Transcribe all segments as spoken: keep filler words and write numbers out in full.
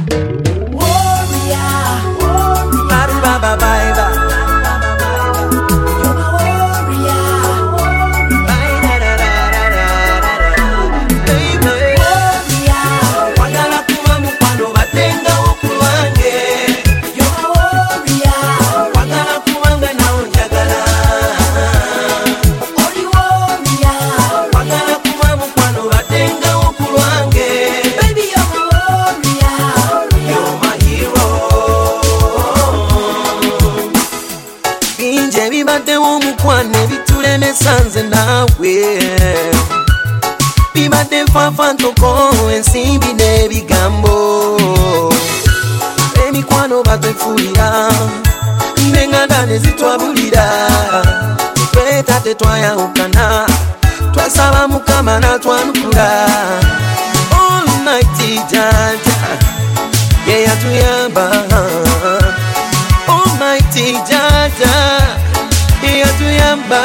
Sanze nawe bibadde fanfantoko ensimbi n'ebigambo emikwano batwefuulira n'enganda ne zitwabulira tweta tetwayawukana twasaba Mukama n'atwanukula Almighty Jaja ye yatuyamba Almighty Jaja ye yatuyamba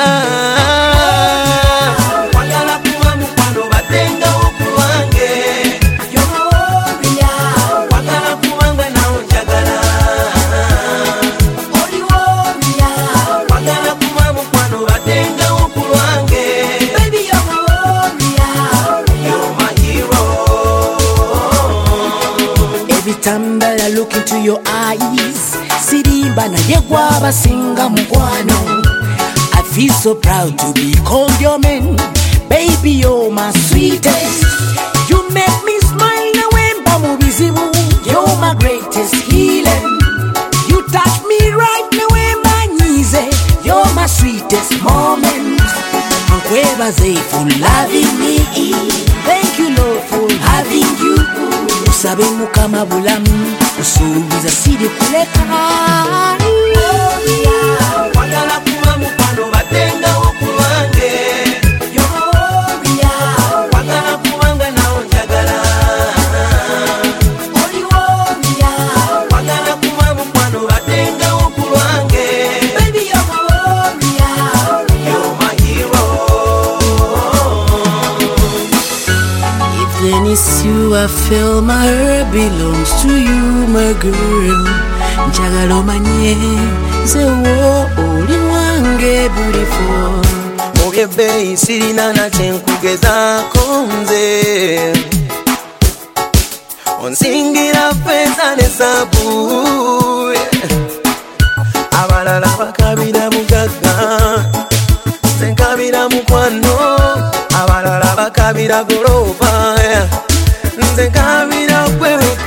Time that I look into your eyes, Sirimba na yegwa basinga mukwano. I feel so proud to be called your man. Baby, you're my sweetest. You make me smile now when bamu bizibu. You're my greatest healing. You touch me right now when banyize. You're my sweetest moment. Nkwebaze for loving me. Thank you, Lord, for having you. Usabe Mukama bulamu usubiza siri kuleka wagala kuba mukwano batenga okulwange wagala kubanga nawo njagala wagala kuba mukwano batenga okulwange you're my hero. If then it's you I feel my heart belongs to you, my girl. Njagala omanye nze wo oli wange beautiful. Mubyebbeeyi sirina na kyenkugezaako nze onsingira ffeeza ne zaabu abalala bakabira mugagga nze nkabira mukwano abalala bakabira golooba nze nkabira gwe